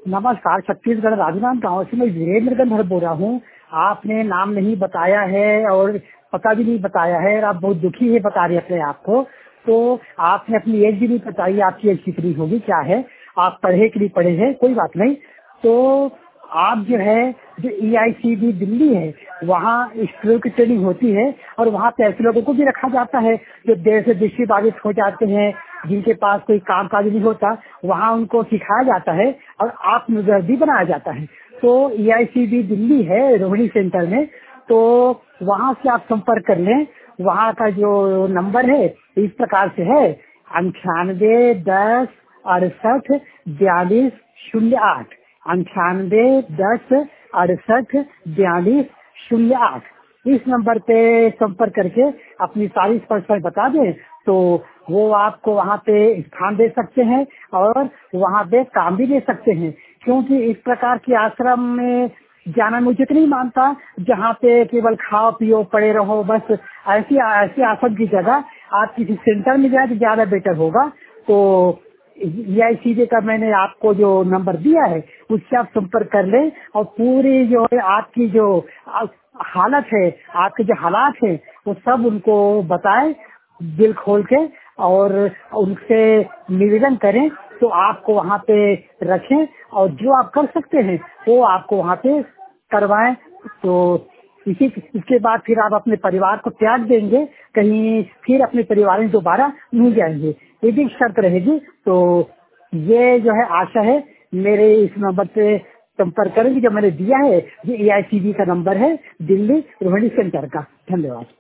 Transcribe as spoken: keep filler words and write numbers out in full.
नमस्कार, छत्तीसगढ़ राजनांद गांव से मैं वीरेंद्र गंधर बोल रहा हूँ। आपने नाम नहीं बताया है और पता भी नहीं बताया है और आप बहुत दुखी है बता रहे अपने आप को। तो आपने अपनी एज भी नहीं बताई, आपकी एज कितनी होगी, क्या है, आप पढ़े कि नहीं पढ़े हैं, कोई बात नहीं। तो आप जो है जो ई आई सी बी दिल्ली है वहाँ स्कूल की ट्रेनिंग होती है और वहाँ पे ऐसे लोगों को भी रखा जाता है जो देर से दृष्टि बाधित हो जाते हैं, जिनके पास कोई काम काज नहीं होता, वहाँ उनको सिखाया जाता है और आत्मनिर्भर भी बनाया जाता है। तो ई आई सी बी दिल्ली है रोहिणी सेंटर में, तो वहाँ से आप संपर्क कर लें। वहाँ का जो नंबर है इस प्रकार से है अंठानवे दस अड़सठ बयालीस शून्य आठ अंठानवे दस अड़सठ बयालीस शून्य आठ। इस नंबर पे संपर्क करके अपनी सारी समस्याएं बता दें तो वो आपको वहाँ पे स्थान दे सकते हैं और वहाँ पे काम भी दे सकते हैं। क्योंकि इस प्रकार के आश्रम में जाना मुझे तो नहीं मानता जहाँ पे केवल खाओ पियो पड़े रहो, बस ऐसी ऐसी आश्रम की जगह आप किसी सेंटर में जाए तो ज्यादा बेटर होगा। तो ई आई सी बी का मैंने आपको जो नंबर दिया है उससे आप संपर्क कर लें और पूरी जो है आपकी जो हालत है, आपके जो हालात है वो सब उनको बताएं दिल खोल के और उनसे निवेदन करें तो आपको वहाँ पे रखें और जो आप कर सकते हैं वो आपको वहाँ पे करवाएं। तो इसी इसके बाद फिर आप अपने परिवार को त्याग देंगे, कहीं फिर अपने परिवार में दोबारा नहीं जाएंगे, ये भी शर्त रहेगी। तो ये जो है आशा है मेरे इस नंबर पे संपर्क करेंगे जो मैंने दिया है। ये ए आई सी बी का नंबर है दिल्ली रोहिणी सेंटर का। धन्यवाद।